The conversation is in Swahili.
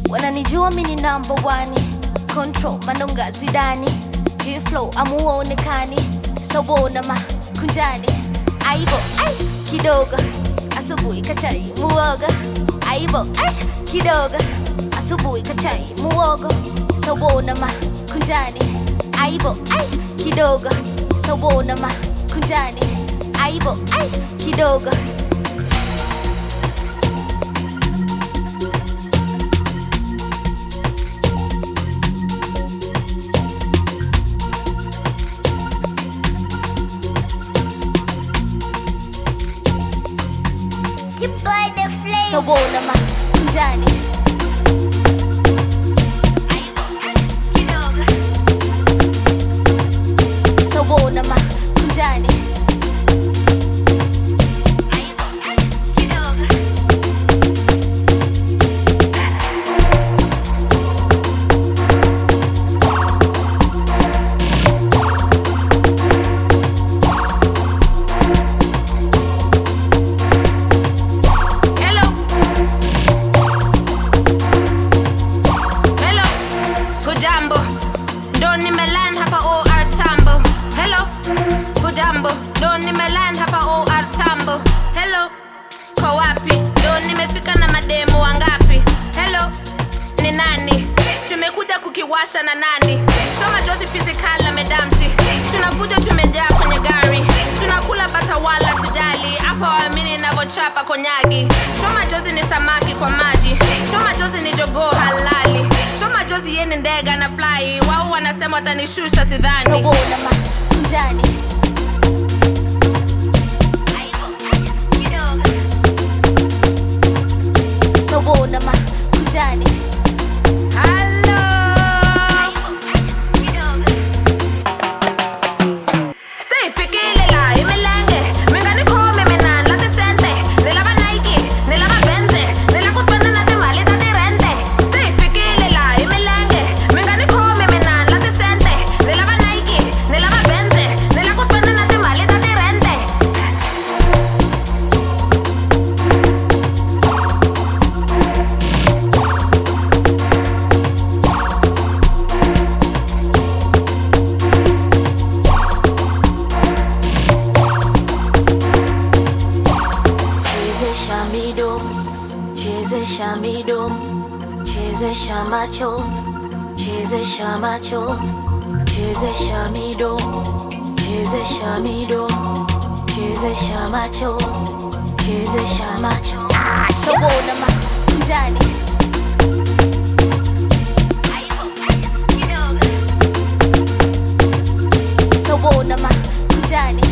Wananijua mini number one, control manonga zidani. Hii flow amuonekani, sawona makunjani. Aibo, ay, kidogo, asubuhi kachai muoga. Aibo, ay, kidogo, asubuhi kachai muogo. Sawona makunjani. Aibo, ay, kidogo, sawona makunjani. Aibo, ay, kidogo. Sawona makunjani. Sawona makunjani. Don nimeland hapa OR Tambo. Hello, kwa wapi? Don nimefika na mademo wangapi? Hello, ni nani? Tumekuja kukiwasha na nani? Shoma Jozi physical na medamshi. Tunavuja tumejaa kwenye gari. Tunakula bata wala tujali. Afa waamini navochapa konyagi. Shoma Jozi ni samaki kwa maji. Shoma Jozi ni jogoo halali. Shoma Jozi yeni ndega na fly. Wao wanasema watanishusha sidhani. Sawona makunjani. Sawona makunjani. Hello. Say fikile la imelenge. Mingani kome menan lati sente. Nilaba Nike, nilaba Benze. Nilakuspenda na timali tati rente. Say fikile la imelenge. Mingani kome menan lati sente. Nilaba Nike, nilaba Benze. Nilakuspenda na timali tati rente. Chezesha midomo, chezesha midomo, chezesha macho, chezesha macho, chezesha midomo, chezesha midomo, chezesha macho, chezesha macho. Sawona makunjani. Sawona makunjani.